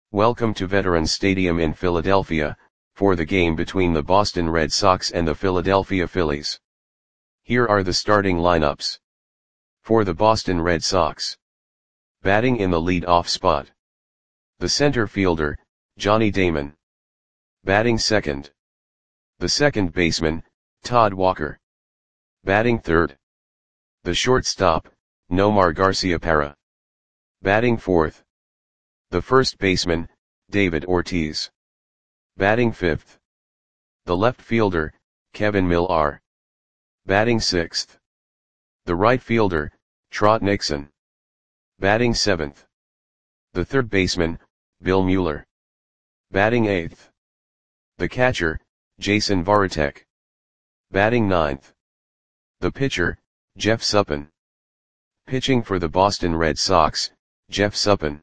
Welcome to Veterans Stadium in Philadelphia, for the game between the Boston Red Sox and the Philadelphia Phillies. Here are the starting lineups. For the Boston Red Sox. Batting in the lead-off spot. The center fielder, Johnny Damon. Batting second. The second baseman, Todd Walker. Batting third. The shortstop, Nomar Garciaparra. Batting fourth. The first baseman, David Ortiz. Batting fifth. The left fielder, Kevin Millar. Batting sixth. The right fielder, Trot Nixon. Batting seventh. The third baseman, Bill Mueller. Batting eighth. The catcher, Jason Varitek. Batting ninth. The pitcher, Jeff Suppan. Pitching for the Boston Red Sox, Jeff Suppan.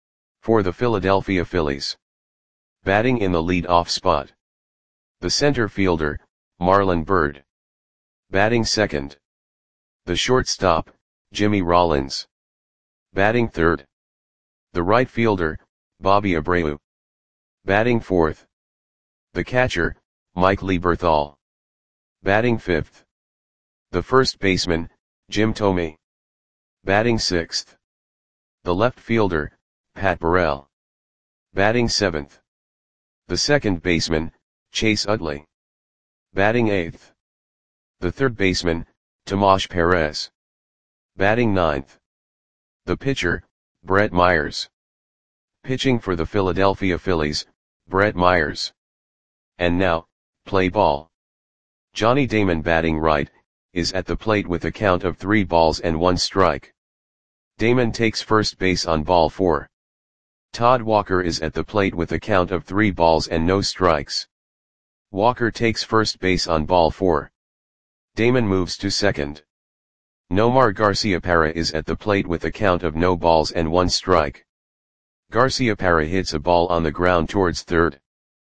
For the Philadelphia Phillies. Batting in the lead-off spot. The center fielder, Marlon Byrd. Batting second. The shortstop, Jimmy Rollins. Batting third. The right fielder, Bobby Abreu. Batting fourth. The catcher, Mike Lieberthal. Batting fifth. The first baseman, Jim Thome. Batting sixth. The left fielder, Pat Burrell. Batting seventh. The second baseman, Chase Utley. Batting eighth. The third baseman, Tomas Perez. Batting ninth. The pitcher, Brett Myers. Pitching for the Philadelphia Phillies, Brett Myers. And now, play ball. Johnny Damon batting right, is at the plate with a count of 3 balls and 1 strike. Damon takes first base on ball 4. Todd Walker is at the plate with a count of 3 balls and no strikes. Walker takes first base on ball 4. Damon moves to second. Nomar Garciaparra is at the plate with a count of no balls and 1 strike. Garciaparra hits a ball on the ground towards third.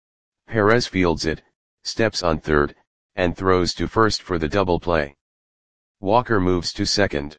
Perez fields it, steps on third, and throws to first for the double play. Walker moves to second.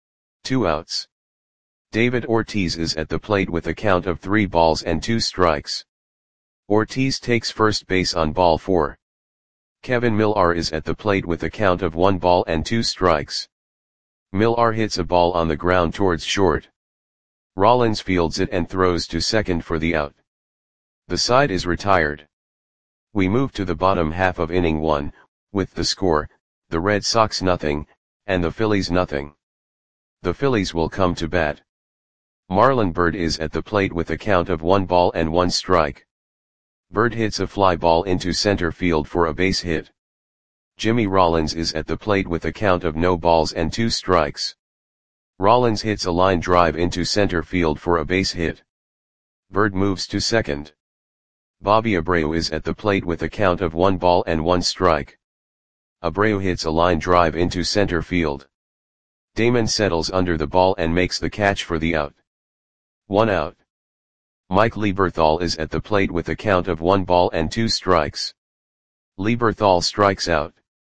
2 outs. David Ortiz is at the plate with a count of 3 balls and 2 strikes. Ortiz takes first base on ball 4. Kevin Millar is at the plate with a count of 1 ball and 2 strikes. Millar hits a ball on the ground towards short. Rollins fields it and throws to second for the out. The side is retired. We move to the bottom half of inning 1, with the score, the Red Sox nothing, and the Phillies nothing. The Phillies will come to bat. Marlon Byrd is at the plate with a count of 1 ball and 1 strike. Byrd hits a fly ball into center field for a base hit. Jimmy Rollins is at the plate with a count of no balls and 2 strikes. Rollins hits a line drive into center field for a base hit. Byrd moves to second. Bobby Abreu is at the plate with a count of 1 ball and 1 strike. Abreu hits a line drive into center field. Damon settles under the ball and makes the catch for the out. 1 out. Mike Lieberthal is at the plate with a count of 1 ball and 2 strikes. Lieberthal strikes out.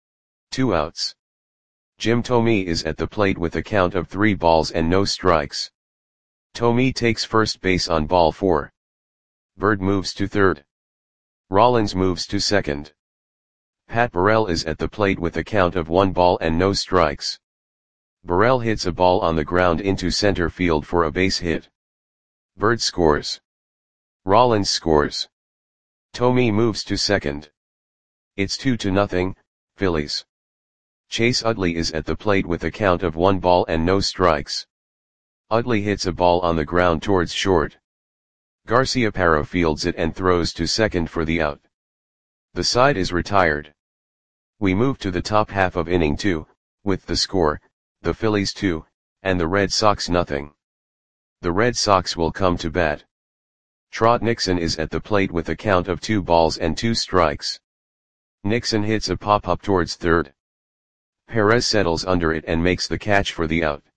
2 outs. Jim Thome is at the plate with a count of 3 balls and no strikes. Thome takes first base on ball 4. Byrd moves to third. Rollins moves to second. Pat Burrell is at the plate with a count of 1 ball and no strikes. Burrell hits a ball on the ground into center field for a base hit. Byrd scores. Rollins scores. Thome moves to second. It's 2-0, Phillies. Chase Utley is at the plate with a count of 1 ball and no strikes. Utley hits a ball on the ground towards short. Garciaparra fields it and throws to second for the out. The side is retired. We move to the top half of inning 2, with the score, the Phillies 2, and the Red Sox nothing. The Red Sox will come to bat. Trot Nixon is at the plate with a count of 2 balls and 2 strikes. Nixon hits a pop-up towards third. Perez settles under it and makes the catch for the out.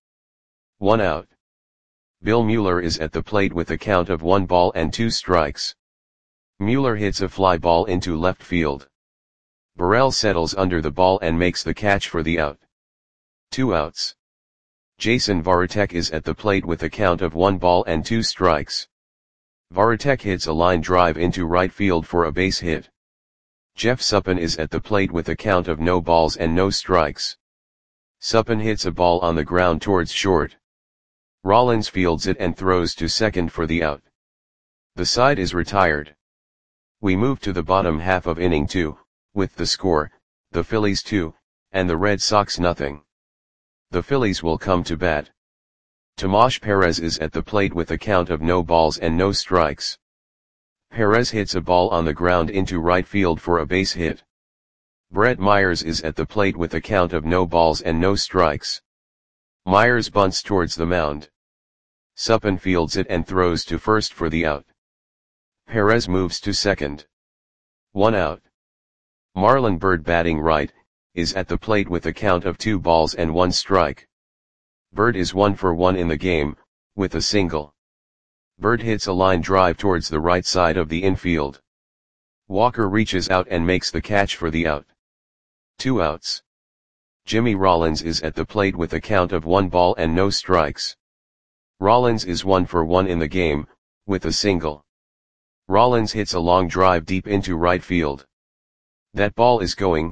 1 out. Bill Mueller is at the plate with a count of 1 ball and 2 strikes. Mueller hits a fly ball into left field. Burrell settles under the ball and makes the catch for the out. 2 outs. Jason Varitek is at the plate with a count of 1 ball and 2 strikes. Varitek hits a line drive into right field for a base hit. Jeff Suppan is at the plate with a count of no balls and no strikes. Suppan hits a ball on the ground towards short. Rollins fields it and throws to second for the out. The side is retired. We move to the bottom half of inning 2, with the score, the Phillies 2, and the Red Sox nothing. The Phillies will come to bat. Tomas Perez is at the plate with a count of no balls and no strikes. Perez hits a ball on the ground into right field for a base hit. Brett Myers is at the plate with a count of no balls and no strikes. Myers bunts towards the mound. Suppan fields it and throws to first for the out. Perez moves to second. 1 out. Marlon Byrd, batting right, is at the plate with a count of 2 balls and 1 strike. Byrd is 1 for 1 in the game, with a single. Byrd hits a line drive towards the right side of the infield. Walker reaches out and makes the catch for the out. 2 outs. Jimmy Rollins is at the plate with a count of 1 ball and no strikes. Rollins is 1 for 1 in the game, with a single. Rollins hits a long drive deep into right field. That ball is gone.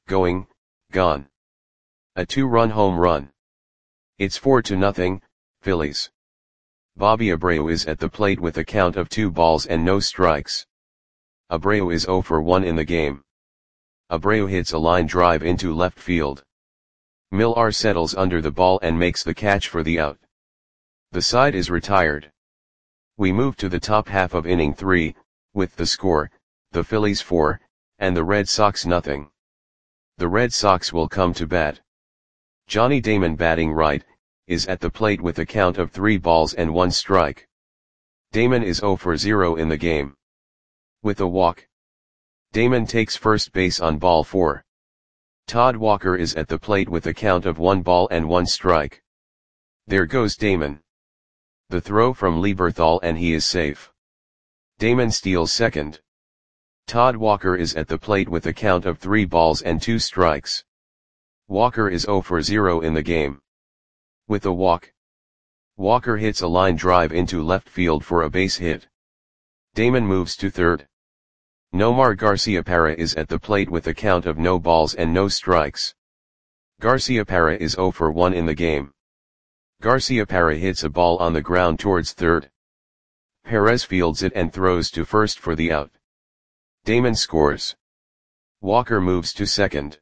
A 2-run home run. It's 4-0, Phillies. Bobby Abreu is at the plate with a count of 2 balls and no strikes. Abreu is 0 for 1 in the game. Abreu hits a line drive into left field. Millar settles under the ball and makes the catch for the out. The side is retired. We move to the top half of inning 3, with the score, the Phillies 4, and the Red Sox nothing. The Red Sox will come to bat. Johnny Damon, batting right, is at the plate with a count of 3 balls and 1 strike. Damon is 0 for 0 in the game. With a walk. Damon takes first base on ball 4. Todd Walker is at the plate with a count of 1 ball and 1 strike. There goes Damon. The throw from Lieberthal and he is safe. Damon steals second. Todd Walker is at the plate with a count of 3 balls and 2 strikes. Walker is 0 for 0 in the game. With a walk. Walker hits a line drive into left field for a base hit. Damon moves to third. Nomar Garciaparra is at the plate with a count of no balls and no strikes. Garciaparra is 0 for 1 in the game. Garciaparra hits a ball on the ground towards third. Perez fields it and throws to first for the out. Damon scores. Walker moves to second.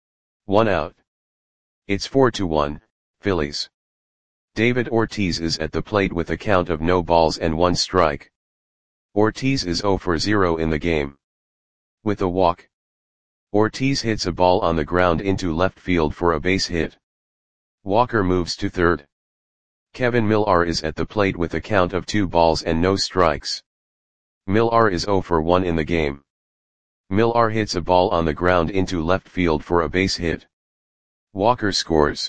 1 out. It's 4-1, Phillies. David Ortiz is at the plate with a count of no balls and 1 strike. Ortiz is 0 for 0 in the game. With a walk. Ortiz hits a ball on the ground into left field for a base hit. Walker moves to third. Kevin Millar is at the plate with a count of 2 balls and no strikes. Millar is 0 for 1 in the game. Millar hits a ball on the ground into left field for a base hit. Walker scores.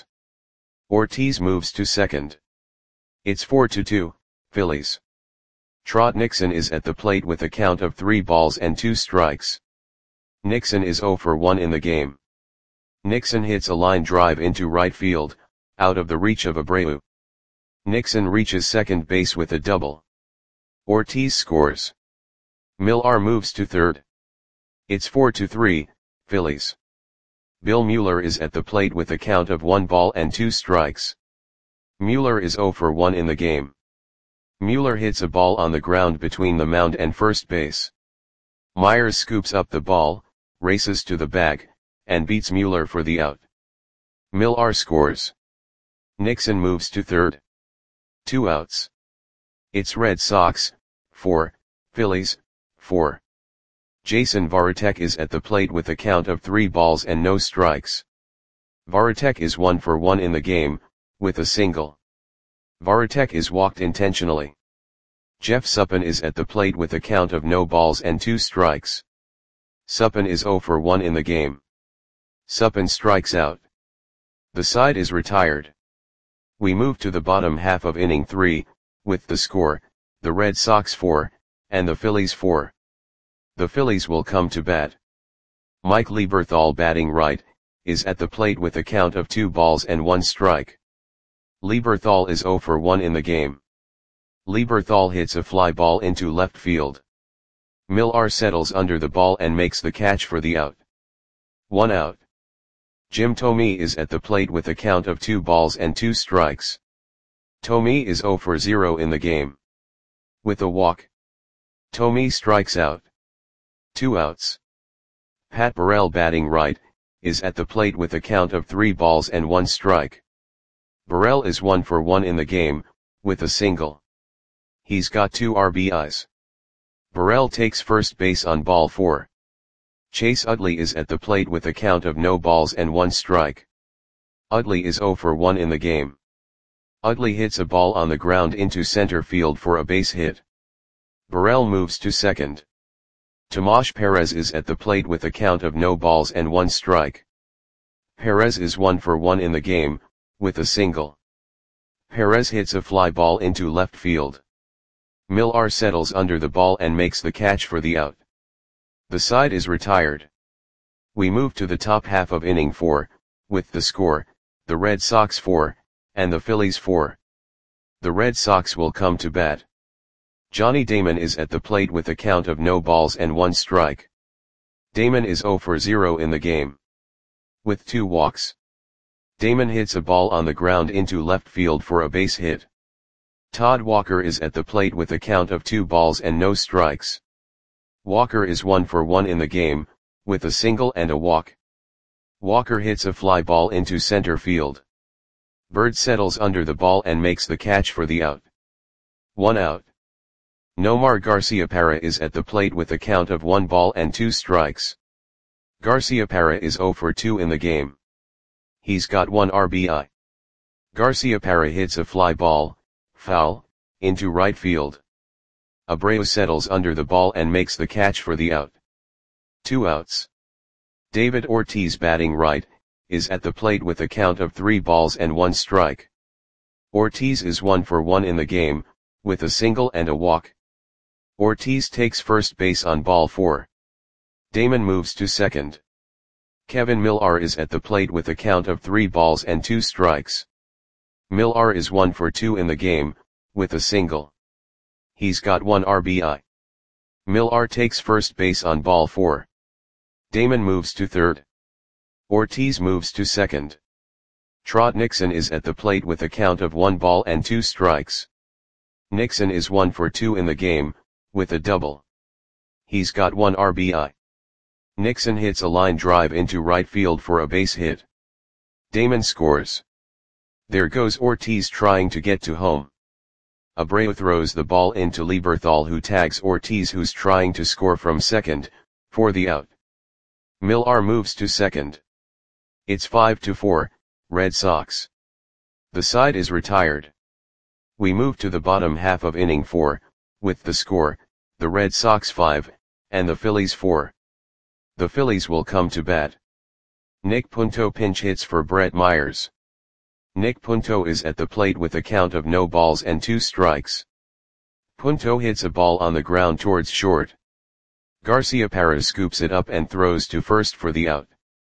Ortiz moves to second. It's 4-2, Phillies. Trot Nixon is at the plate with a count of 3 balls and 2 strikes. Nixon is 0 for 1 in the game. Nixon hits a line drive into right field, out of the reach of Abreu. Nixon reaches second base with a double. Ortiz scores. Millar moves to third. It's 4-3, Phillies. Bill Mueller is at the plate with a count of 1 ball and 2 strikes. Mueller is 0 for 1 in the game. Mueller hits a ball on the ground between the mound and first base. Myers scoops up the ball, races to the bag, and beats Mueller for the out. Millar scores. Nixon moves to third. 2 outs. It's Red Sox 4, Phillies 4. Jason Varitek is at the plate with a count of 3 balls and no strikes. Varitek is 1 for 1 in the game, with a single. Varitek is walked intentionally. Jeff Suppan is at the plate with a count of no balls and 2 strikes. Suppan is 0 for 1 in the game. Suppan strikes out. The side is retired. We move to the bottom half of inning 3, with the score, the Red Sox 4, and the Phillies 4. The Phillies will come to bat. Mike Lieberthal, batting right, is at the plate with a count of 2 balls and 1 strike. Lieberthal is 0 for 1 in the game. Lieberthal hits a fly ball into left field. Millar settles under the ball and makes the catch for the out. 1 out. Jim Thome is at the plate with a count of 2 balls and 2 strikes. Thome is 0 for 0 in the game. With a walk, Thome strikes out. 2 outs. Pat Burrell, batting right, is at the plate with a count of 3 balls and 1 strike. Burrell is 1 for 1 in the game, with a single. He's got 2 RBIs. Burrell takes first base on ball 4. Chase Utley is at the plate with a count of no balls and 1 strike. Utley is 0 for 1 in the game. Utley hits a ball on the ground into center field for a base hit. Burrell moves to second. Tomas Perez is at the plate with a count of no balls and 1 strike. Perez is 1 for 1 in the game, with a single. Perez hits a fly ball into left field. Millar settles under the ball and makes the catch for the out. The side is retired. We move to the top half of inning 4, with the score, the Red Sox 4, and the Phillies 4. The Red Sox will come to bat. Johnny Damon is at the plate with a count of no balls and 1 strike. Damon is 0 for 0 in the game. With 2 walks. Damon hits a ball on the ground into left field for a base hit. Todd Walker is at the plate with a count of 2 balls and no strikes. Walker is 1 for 1 in the game, with a single and a walk. Walker hits a fly ball into center field. Bird settles under the ball and makes the catch for the out. 1 out. Nomar Garciaparra is at the plate with a count of 1 ball and 2 strikes. Garciaparra is 0 for 2 in the game. He's got 1 RBI. Garciaparra hits a fly ball, foul, into right field. Abreu settles under the ball and makes the catch for the out. 2 outs. David Ortiz, batting right, is at the plate with a count of 3 balls and 1 strike. Ortiz is 1 for 1 in the game, with a single and a walk. Ortiz takes first base on ball 4. Damon moves to second. Kevin Millar is at the plate with a count of 3 balls and 2 strikes. Millar is 1 for 2 in the game, with a single. He's got 1 RBI. Millar takes first base on ball 4. Damon moves to third. Ortiz moves to second. Trot Nixon is at the plate with a count of 1 ball and 2 strikes. Nixon is 1 for 2 in the game, with a double. He's got 1 RBI. Nixon hits a line drive into right field for a base hit. Damon scores. There goes Ortiz trying to get to home. Abreu throws the ball into Lieberthal, who tags Ortiz, who's trying to score from second, for the out. Millar moves to second. It's 5-4, Red Sox. The side is retired. We move to the bottom half of inning 4, with the score, the Red Sox 5, and the Phillies 4. The Phillies will come to bat. Nick Punto pinch hits for Brett Myers. Nick Punto is at the plate with a count of no balls and 2 strikes. Punto hits a ball on the ground towards short. Garciaparra scoops it up and throws to first for the out.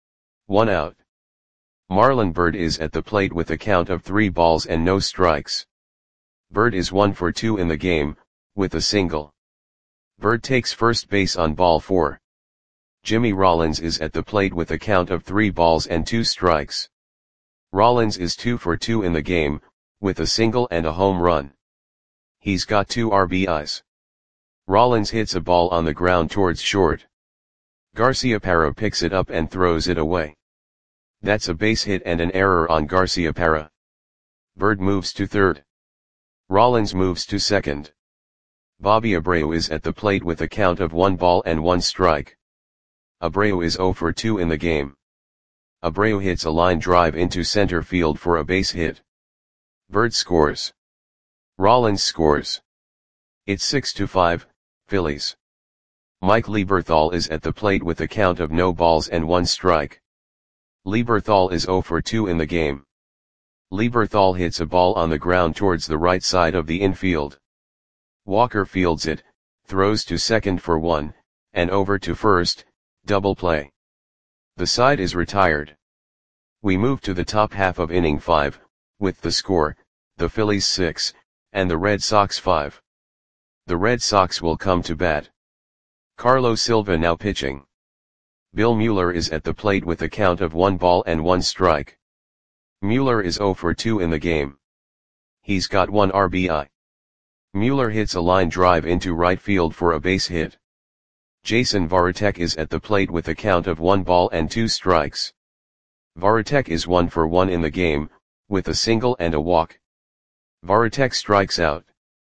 1 out. Marlon Byrd is at the plate with a count of 3 balls and no strikes. Byrd is 1 for 2 in the game, with a single. Byrd takes first base on ball 4. Jimmy Rollins is at the plate with a count of 3 balls and 2 strikes. Rollins is 2 for 2 in the game, with a single and a home run. He's got 2 RBIs. Rollins hits a ball on the ground towards short. Garciaparra picks it up and throws it away. That's a base hit and an error on Garciaparra. Byrd moves to third. Rollins moves to second. Bobby Abreu is at the plate with a count of 1 ball and 1 strike. Abreu is 0 for 2 in the game. Abreu hits a line drive into center field for a base hit. Byrd scores. Rollins scores. It's 6-5, Phillies. Mike Lieberthal is at the plate with a count of no balls and 1 strike. Lieberthal is 0 for 2 in the game. Lieberthal hits a ball on the ground towards the right side of the infield. Walker fields it, throws to second for 1, and over to first, double play. The side is retired. We move to the top half of inning 5, with the score, the Phillies 6, and the Red Sox 5. The Red Sox will come to bat. Carlos Silva now pitching. Bill Mueller is at the plate with a count of 1 ball and 1 strike. Mueller is 0 for 2 in the game. He's got 1 RBI. Mueller hits a line drive into right field for a base hit. Jason Varitek is at the plate with a count of 1 ball and 2 strikes. Varitek is 1 for 1 in the game, with a single and a walk. Varitek strikes out.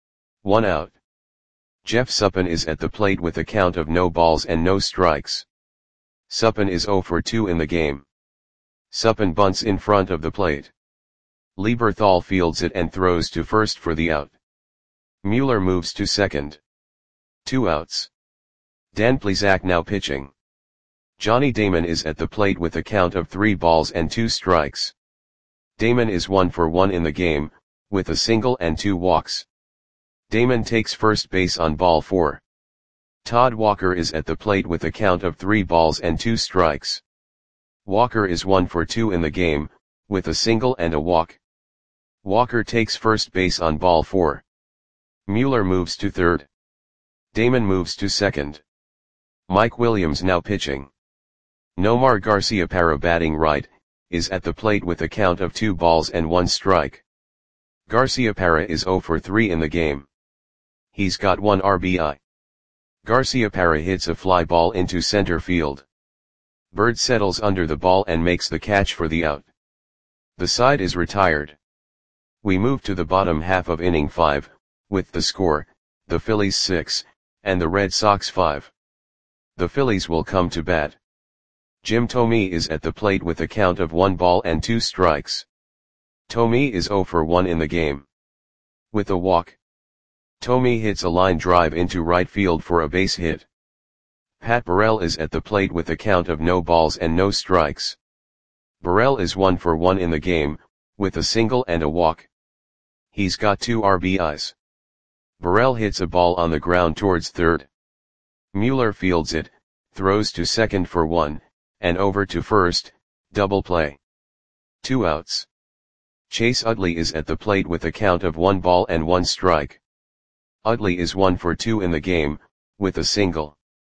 1 out. Jeff Suppan is at the plate with a count of no balls and no strikes. Suppan is 0 for 2 in the game. Suppan bunts in front of the plate. Lieberthal fields it and throws to first for the out. Mueller moves to second. 2 outs. Dan Plesac now pitching. Johnny Damon is at the plate with a count of 3 balls and 2 strikes. Damon is 1 for 1 in the game, with a single and 2 walks. Damon takes first base on ball 4. Todd Walker is at the plate with a count of 3 balls and 2 strikes. Walker is 1 for 2 in the game, with a single and a walk. Walker takes first base on ball 4. Mueller moves to third. Damon moves to second. Mike Williams now pitching. Nomar Garciaparra batting right, is at the plate with a count of 2 balls and 1 strike. Garciaparra is 0 for 3 in the game. He's got 1 RBI. Garciaparra hits a fly ball into center field. Bird settles under the ball and makes the catch for the out. The side is retired. We move to the bottom half of inning 5, with the score, the Phillies 6, and the Red Sox 5. The Phillies will come to bat. Jim Thome is at the plate with a count of 1 ball and 2 strikes. Thome is 0 for 1 in the game. With a walk. Thome hits a line drive into right field for a base hit. Pat Burrell is at the plate with a count of no balls and no strikes. Burrell is 1 for 1 in the game, with a single and a walk. He's got 2 RBIs. Burrell hits a ball on the ground towards third. Mueller fields it, throws to second for 1, and over to first, double play. 2 outs. Chase Utley is at the plate with a count of 1 ball and 1 strike. Utley is 1 for 2 in the game, with a single.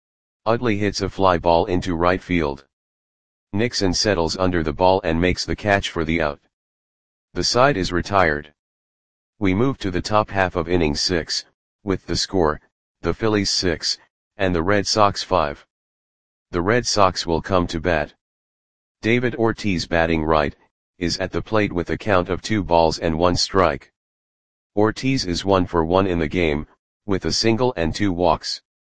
Utley hits a fly ball into right field. Nixon settles under the ball and makes the catch for the out. The side is retired. We move to the top half of inning 6, with the score, the Phillies 6, and the Red Sox 5. The Red Sox will come to bat. David Ortiz batting right, is at the plate with a count of 2 balls and 1 strike. Ortiz is 1 for 1 in the game, with a single and 2 walks.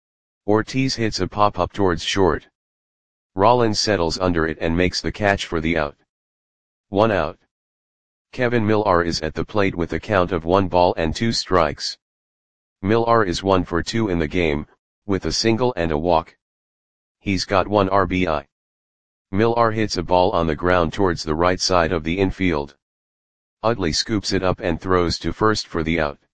Ortiz hits a pop-up towards short. Rollins settles under it and makes the catch for the out. 1 out. Kevin Millar is at the plate with a count of 1 ball and 2 strikes. Millar is 1 for 2 in the game, with a single and a walk. He's got 1 RBI. Millar hits a ball on the ground towards the right side of the infield. Utley scoops it up and throws to first for the out.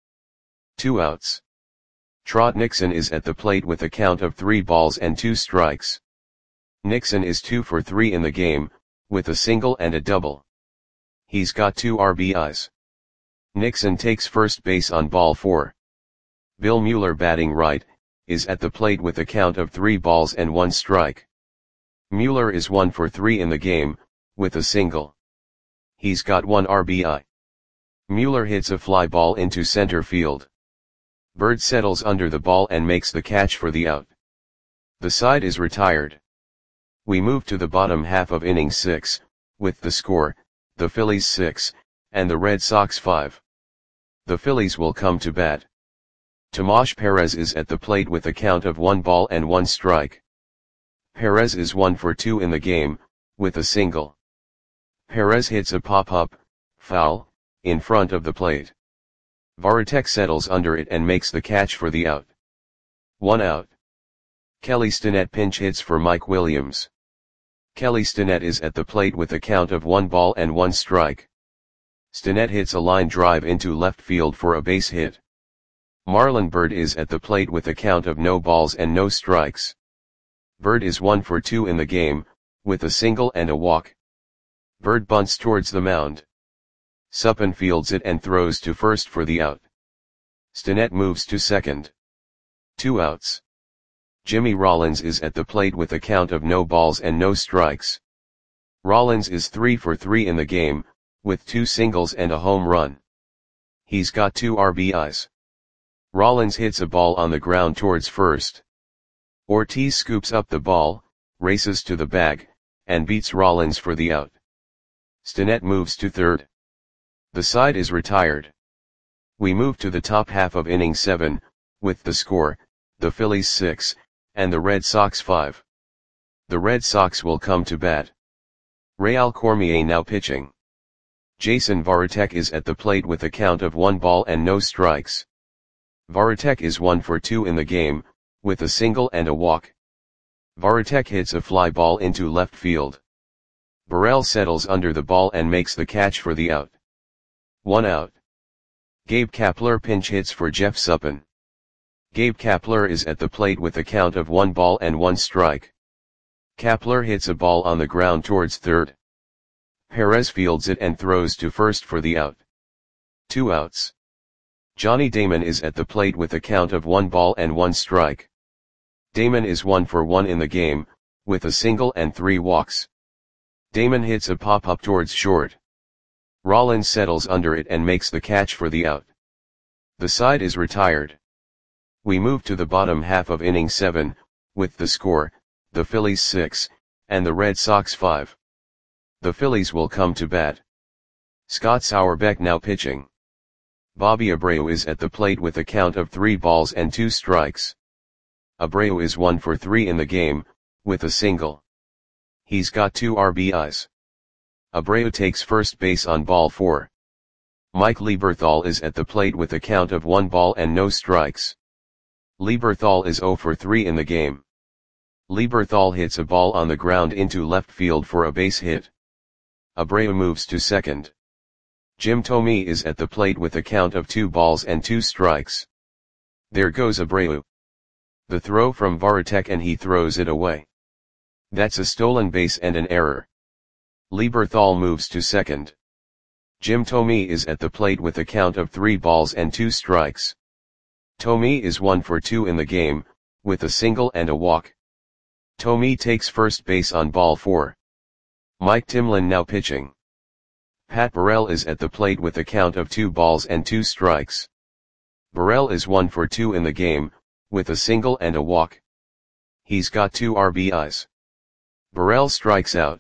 2 outs. Trot Nixon is at the plate with a count of 3 balls and 2 strikes. Nixon is 2 for 3 in the game, with a single and a double. He's got 2 RBIs. Nixon takes first base on ball 4. Bill Mueller batting right, is at the plate with a count of 3 balls and 1 strike. Mueller is 1 for 3 in the game, with a single. He's got 1 RBI. Mueller hits a fly ball into center field. Bird settles under the ball and makes the catch for the out. The side is retired. We move to the bottom half of inning 6, with the score, the Phillies 6, and the Red Sox 5. The Phillies will come to bat. Tomas Perez is at the plate with a count of 1 ball and 1 strike. Perez is 1 for 2 in the game, with a single. Perez hits a pop-up, foul, in front of the plate. Varitek settles under it and makes the catch for the out. 1 out. Kelly Stinnett pinch hits for Mike Williams. Kelly Stinnett is at the plate with a count of 1 ball and 1 strike. Stinnett hits a line drive into left field for a base hit. Marlon Byrd is at the plate with a count of no balls and no strikes. Byrd is 1 for 2 in the game, with a single and a walk. Byrd bunts towards the mound. Suppan fields it and throws to first for the out. Stinnett moves to second. 2 outs. Jimmy Rollins is at the plate with a count of no balls and no strikes. Rollins is 3 for 3 in the game, with 2 singles and a home run. He's got 2 RBIs. Rollins hits a ball on the ground towards first. Ortiz scoops up the ball, races to the bag, and beats Rollins for the out. Stinnett moves to third. The side is retired. We move to the top half of inning 7, with the score, the Phillies 6, and the Red Sox 5. The Red Sox will come to bat. Real Cormier now pitching. Jason Varitek is at the plate with a count of 1 ball and no strikes. Varitek is 1 for 2 in the game, with a single and a walk. Varitek hits a fly ball into left field. Burrell settles under the ball and makes the catch for the out. 1 out. Gabe Kapler pinch hits for Jeff Suppan. Gabe Kapler is at the plate with a count of 1 ball and 1 strike. Kapler hits a ball on the ground towards third. Perez fields it and throws to first for the out. 2 outs. Johnny Damon is at the plate with a count of 1 ball and 1 strike. Damon is 1 for 1 in the game, with a single and 3 walks. Damon hits a pop-up towards short. Rollins settles under it and makes the catch for the out. The side is retired. We move to the bottom half of inning 7, with the score, the Phillies 6, and the Red Sox 5. The Phillies will come to bat. Scott Sauerbeck now pitching. Bobby Abreu is at the plate with a count of 3 balls and 2 strikes. Abreu is 1 for 3 in the game, with a single. He's got 2 RBIs. Abreu takes first base on ball 4. Mike Lieberthal is at the plate with a count of 1 ball and no strikes. Lieberthal is 0 for 3 in the game. Lieberthal hits a ball on the ground into left field for a base hit. Abreu moves to second. Jim Thome is at the plate with a count of 2 balls and 2 strikes. There goes Abreu. The throw from Varitek and he throws it away. That's a stolen base and an error. Lieberthal moves to second. Jim Thome is at the plate with a count of 3 balls and 2 strikes. Thome is 1 for 2 in the game, with a single and a walk. Thome takes first base on ball 4. Mike Timlin now pitching. Pat Burrell is at the plate with a count of 2 balls and 2 strikes. Burrell is 1 for 2 in the game, with a single and a walk. He's got 2 RBIs. Burrell strikes out.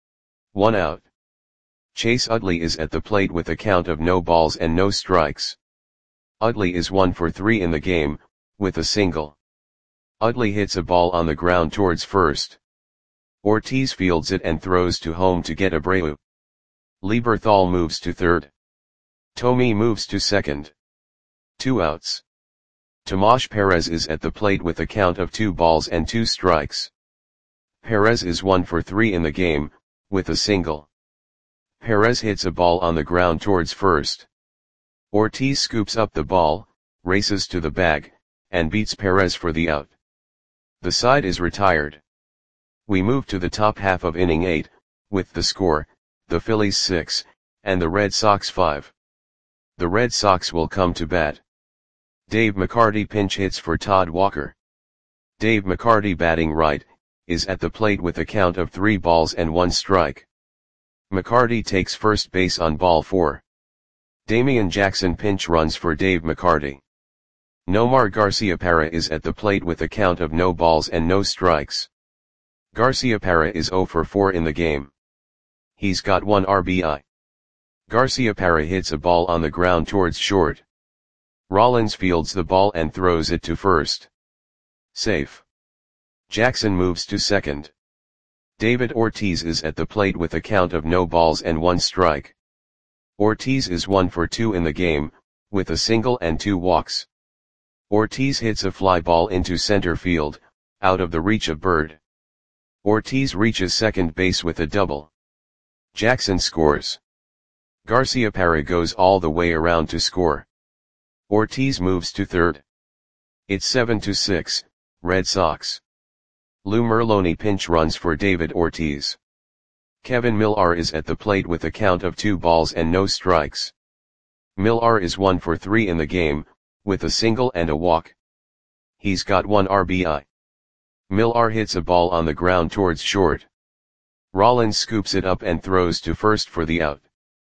1 out. Chase Utley is at the plate with a count of no balls and no strikes. Utley is 1 for 3 in the game, with a single. Utley hits a ball on the ground towards first. Ortiz fields it and throws to home to get Abreu. Lieberthal moves to third. Thome moves to second. 2 outs. Tomas Perez is at the plate with a count of 2 balls and 2 strikes. Perez is 1 for 3 in the game, with a single. Perez hits a ball on the ground towards first. Ortiz scoops up the ball, races to the bag, and beats Perez for the out. The side is retired. We move to the top half of inning 8, with the score, the Phillies 6, and the Red Sox 5. The Red Sox will come to bat. Dave McCarty pinch hits for Todd Walker. Dave McCarty batting right, is at the plate with a count of 3 balls and 1 strike. McCarty takes first base on ball 4. Damian Jackson pinch runs for Dave McCarty. Nomar Garciaparra is at the plate with a count of no balls and no strikes. Garciaparra is 0 for 4 in the game. He's got 1 RBI. Garciaparra hits a ball on the ground towards short. Rollins fields the ball and throws it to first. Safe. Jackson moves to second. David Ortiz is at the plate with a count of no balls and 1 strike. Ortiz is 1 for 2 in the game, with a single and 2 walks. Ortiz hits a fly ball into center field, out of the reach of Bird. Ortiz reaches second base with a double. Jackson scores. Garciaparra goes all the way around to score. Ortiz moves to third. It's 7-6, Red Sox. Lou Merloni pinch runs for David Ortiz. Kevin Millar is at the plate with a count of 2 balls and no strikes. Millar is 1 for 3 in the game, with a single and a walk. He's got 1 RBI. Millar hits a ball on the ground towards short. Rollins scoops it up and throws to first for the out.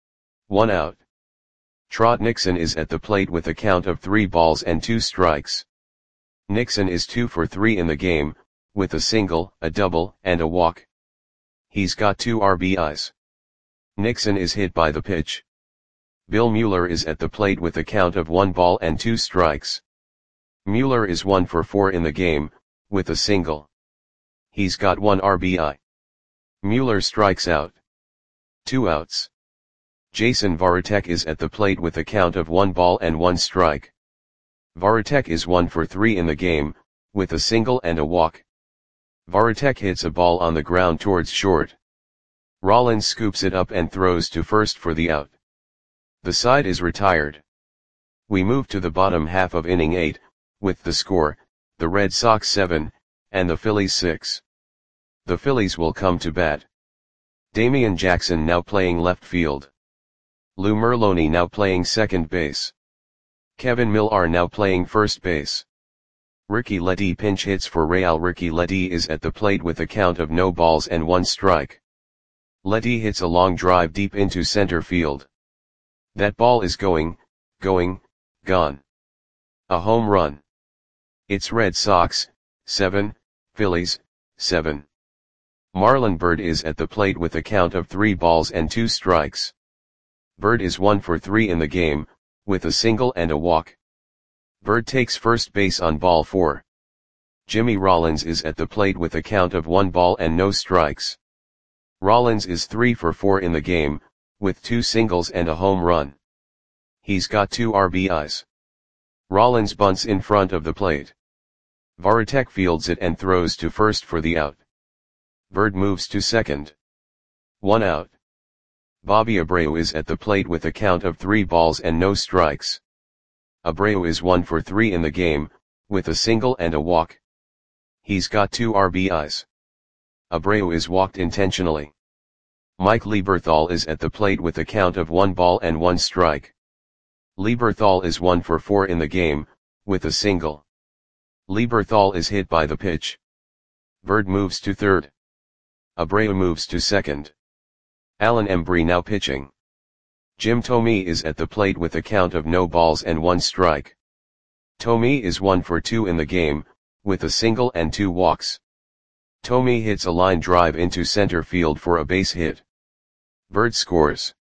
1 out. Trot Nixon is at the plate with a count of 3 balls and 2 strikes. Nixon is 2 for 3 in the game, with a single, a double, and a walk. He's got 2 RBIs. Nixon is hit by the pitch. Bill Mueller is at the plate with a count of 1 ball and 2 strikes. Mueller is 1 for 4 in the game, with a single. He's got 1 RBI. Mueller strikes out. 2 outs. Jason Varitek is at the plate with a count of 1 ball and 1 strike. Varitek is 1 for 3 in the game, with a single and a walk. Varitek hits a ball on the ground towards short. Rollins scoops it up and throws to first for the out. The side is retired. We move to the bottom half of inning 8, with the score, the Red Sox 7, and the Phillies 6. The Phillies will come to bat. Damian Jackson now playing left field. Lou Merloni now playing second base. Kevin Millar now playing first base. Ricky Ledee pinch hits for Real. Ricky Ledee is at the plate with a count of no balls and 1 strike. Ledee hits a long drive deep into center field. That ball is going, gone. A home run. It's Red Sox, 7, Phillies, 7. Marlon Byrd is at the plate with a count of 3 balls and 2 strikes. Byrd is 1 for 3 in the game, with a single and a walk. Byrd takes first base on ball 4. Jimmy Rollins is at the plate with a count of 1 ball and no strikes. Rollins is 3 for 4 in the game, with 2 singles and a home run. He's got 2 RBIs. Rollins bunts in front of the plate. Varitek fields it and throws to first for the out. Byrd moves to second. 1 out. Bobby Abreu is at the plate with a count of 3 balls and no strikes. Abreu is 1 for 3 in the game, with a single and a walk. He's got 2 RBIs. Abreu is walked intentionally. Mike Lieberthal is at the plate with a count of 1 ball and 1 strike. Lieberthal is 1 for 4 in the game, with a single. Lieberthal is hit by the pitch. Byrd moves to third. Abreu moves to second. Alan Embry now pitching. Jim Thome is at the plate with a count of no balls and 1 strike. Thome is 1 for 2 in the game, with a single and 2 walks. Thome hits a line drive into center field for a base hit. Byrd scores.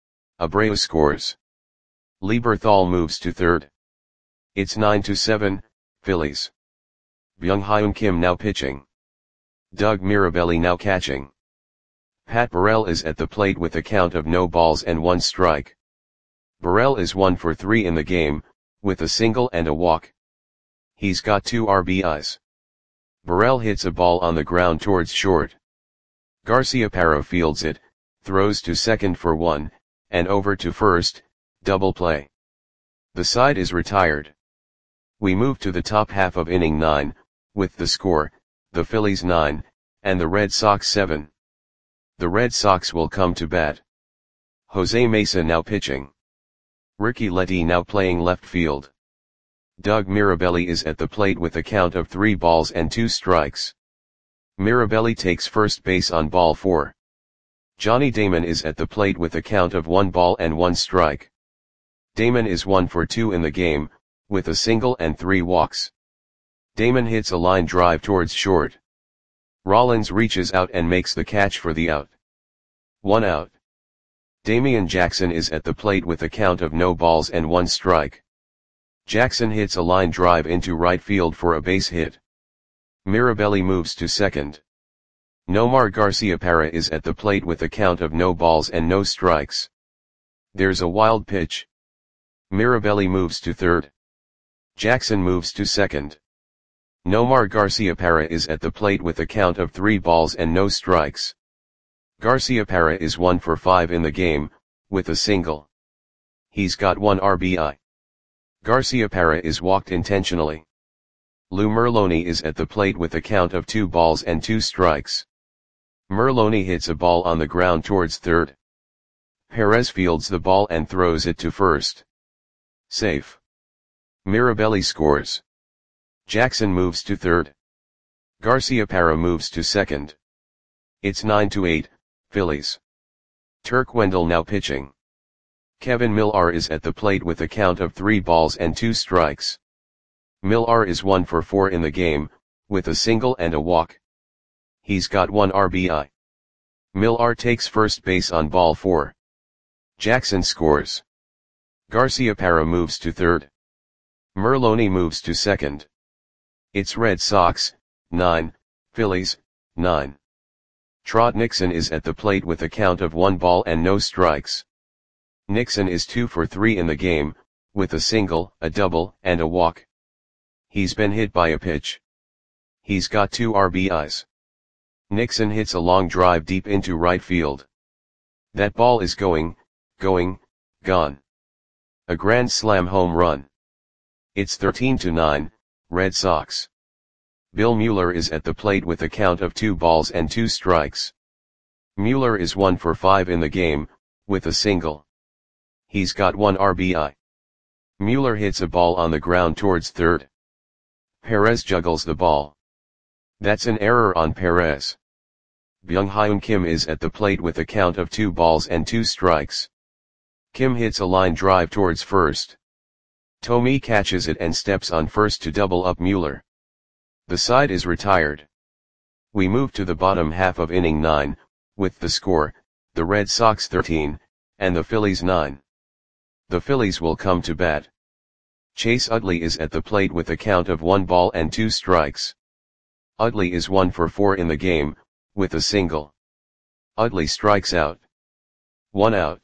Abreu scores. Lieberthal moves to third. It's 9-7, Phillies. Byung-Hyun Kim now pitching. Doug Mirabelli now catching. Pat Burrell is at the plate with a count of no balls and 1 strike. Burrell is 1 for 3 in the game, with a single and a walk. He's got 2 RBIs. Burrell hits a ball on the ground towards short. Garciaparra fields it, throws to second for 1, and over to first, double play. The side is retired. We move to the top half of inning 9, with the score, the Phillies 9, and the Red Sox 7. The Red Sox will come to bat. Jose Mesa now pitching. Ricky Ledee now playing left field. Doug Mirabelli is at the plate with a count of 3 balls and 2 strikes. Mirabelli takes first base on ball 4. Johnny Damon is at the plate with a count of 1 ball and 1 strike. Damon is 1 for 2 in the game, with a single and 3 walks. Damon hits a line drive towards short. Rollins reaches out and makes the catch for the out. 1 out. Damian Jackson is at the plate with a count of no balls and 1 strike. Jackson hits a line drive into right field for a base hit. Mirabelli moves to second. Nomar Garciaparra is at the plate with a count of no balls and no strikes. There's a wild pitch. Mirabelli moves to third. Jackson moves to second. Nomar Garciaparra is at the plate with a count of 3 balls and no strikes. Garciaparra is 1 for 5 in the game, with a single. He's got 1 RBI. Garciaparra is walked intentionally. Lou Merloni is at the plate with a count of 2 balls and 2 strikes. Merloni hits a ball on the ground towards third. Perez fields the ball and throws it to first. Safe. Mirabelli scores. Jackson moves to third. Garciaparra moves to second. It's 9-8, Phillies. Turk Wendell now pitching. Kevin Millar is at the plate with a count of 3 balls and 2 strikes. Millar is 1 for 4 in the game, with a single and a walk. He's got 1 RBI. Millar takes first base on ball 4. Jackson scores. Garciaparra moves to third. Merloni moves to second. It's Red Sox, 9, Phillies, 9. Trot Nixon is at the plate with a count of 1 ball and no strikes. Nixon is 2 for 3 in the game, with a single, a double, and a walk. He's been hit by a pitch. He's got 2 RBIs. Nixon hits a long drive deep into right field. That ball is going, gone. A grand slam home run. It's 13-9, Red Sox. Bill Mueller is at the plate with a count of 2 balls and 2 strikes. Mueller is 1 for 5 in the game, with a single. He's got 1 RBI. Mueller hits a ball on the ground towards third. Perez juggles the ball. That's an error on Perez. Byung-Hyun Kim is at the plate with a count of 2 balls and 2 strikes. Kim hits a line drive towards first. Tomei catches it and steps on first to double up Mueller. The side is retired. We move to the bottom half of inning 9, with the score, the Red Sox 13, and the Phillies 9. The Phillies will come to bat. Chase Utley is at the plate with a count of 1 ball and 2 strikes. Utley is 1 for 4 in the game, with a single. Utley strikes out. 1 out.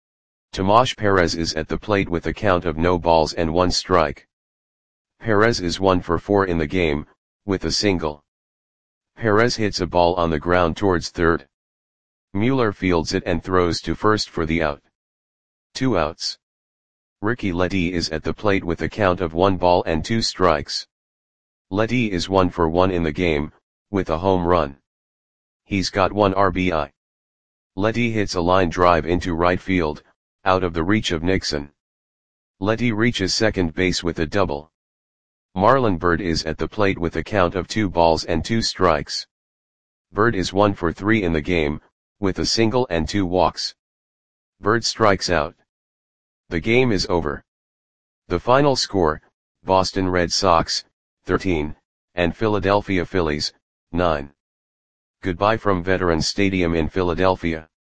Tomas Perez is at the plate with a count of no balls and 1 strike. Perez is 1 for 4 in the game, with a single. Perez hits a ball on the ground towards third. Mueller fields it and throws to first for the out. 2 outs. Ricky Ledee is at the plate with a count of 1 ball and 2 strikes. Ledee is 1 for 1 in the game, with a home run. He's got 1 RBI. Ledee hits a line drive into right field, out of the reach of Nixon. Ledee reaches second base with a double. Marlon Byrd is at the plate with a count of 2 balls and 2 strikes. Byrd is 1 for 3 in the game, with a single and 2 walks. Byrd strikes out. The game is over. The final score, Boston Red Sox, 13, and Philadelphia Phillies, 9. Goodbye from Veterans Stadium in Philadelphia.